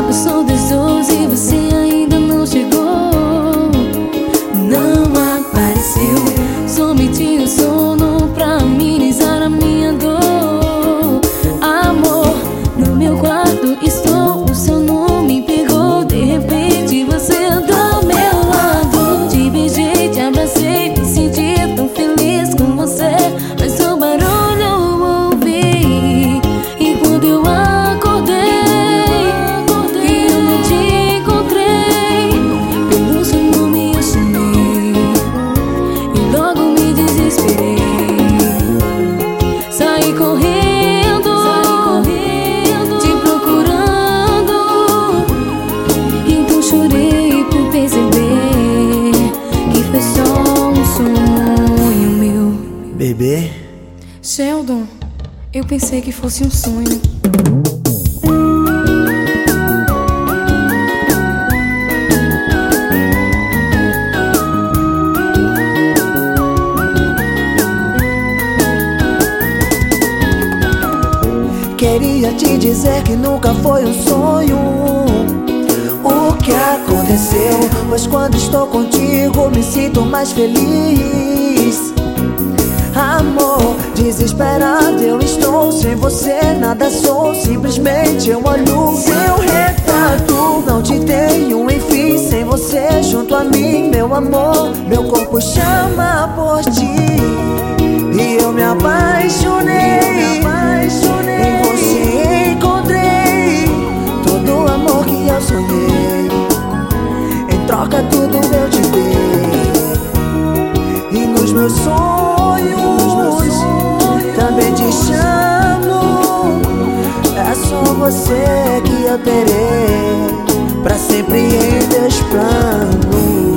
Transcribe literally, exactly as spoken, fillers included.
Já passou das doze e você ainda não chegou. Não apareceu. Só me tinha sono pra amenizar a minha dor. Amor, no meu quarto estou, o seu nome pegou. De repente você andou ao meu lado. Te beijei, te abracei, me senti tão feliz com você. Mas o barulho eu ouvi. E quando eu acordei e eu não te encontrei, pelo seu nome eu chamei e logo me desesperei. Saí correndo, te procurando. Então chorei por perceber que foi só um sonho meu. Bebê, Sheldon, eu pensei que fosse um sonho. queria te dizer que nunca foi um sonho o que aconteceu, pois quando estou contigo me sinto mais feliz. Amor, desesperado eu estou, sem você nada sou, simplesmente eu olho seu retrato. Não te tenho, enfim, sem você junto a mim, meu amor. Meu corpo chama por ti e eu me apaixonei. Em você encontrei todo o amor que eu sonhei. Em troca tudo eu te dei. E nos meus sonhos também te chamo. É só você que eu terei pra sempre em teus planos.